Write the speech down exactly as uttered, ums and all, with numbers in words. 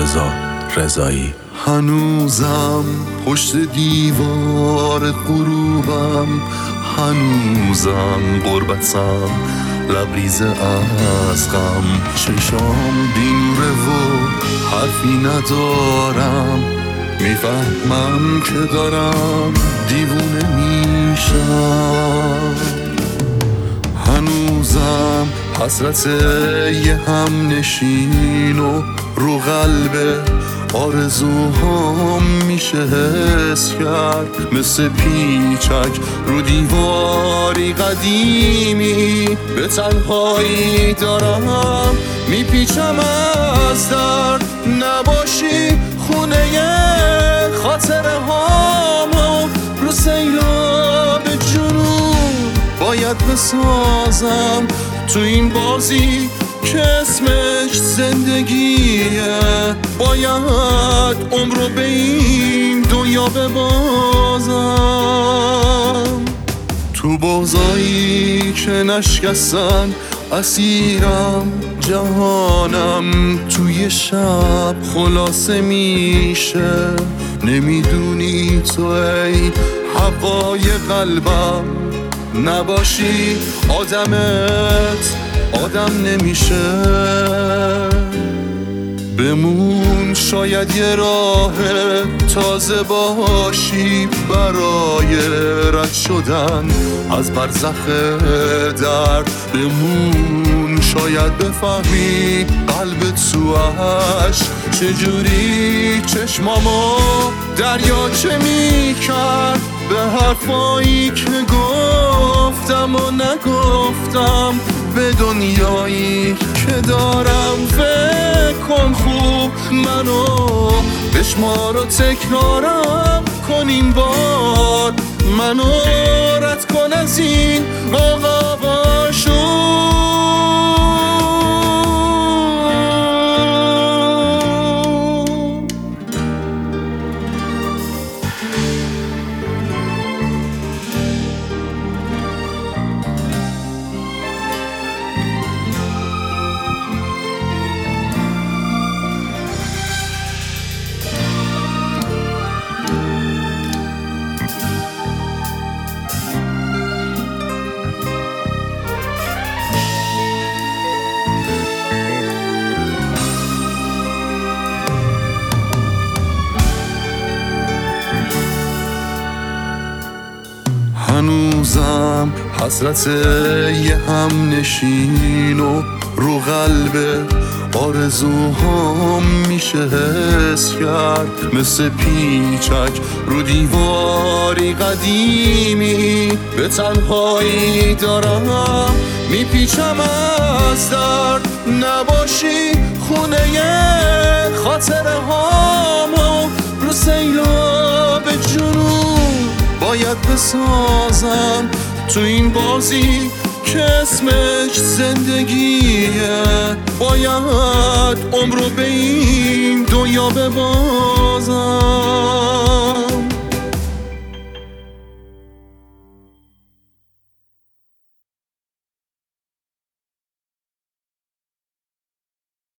رضا رضایی. هنوزم پشت دیوار غروبم، هنوزم غربتم لبریز از غم. چشام بینوره و حرفی ندارم، میفهمم که دارم دیوونه میشم. هنوزم حسرت یه هم نشین و رو قلب آرزوهام میشه حس کرد، مثل پیچک رو دیواری قدیمی به تنهایی دارم میپیچم از درد. نباشی خونه خاطره هامو رو سیلاب جنون باید بسازم تو این بازی که اسمش زندگیه. باید عمر رو به این دنیا ببازم، تو بازایی که نشکستن اسیرم. جهانم توی شب خلاصه میشه، نمیدونی تو ای هوای قلبم. نباشی آدمت آدم نمیشه. بمون شاید یه راه تازه باشی برای رد شدن از برزخ درد. بمون شاید بفهمی قلب توش چجوری چشمامو دریاچه میکرد. به حرفایی که گفتم و نگفتم، به دنیایی که دارم فکر کن خوب. منو بشمار و تکرارم کن این بار، منو رد کن از این عقباشو. هنوزم حسرت یه هم نشین و رو قلب آرزوهام میشه حس کرد، مثل پیچک رو دیواری قدیمی به تنهایی دارم میپیچم از درد. نباشی خونه خاطره هامو رو سیلاب جنون باید بسازم تو این بازی که اسمش زندگیه. باید عمر رو به این دنیا ببازم.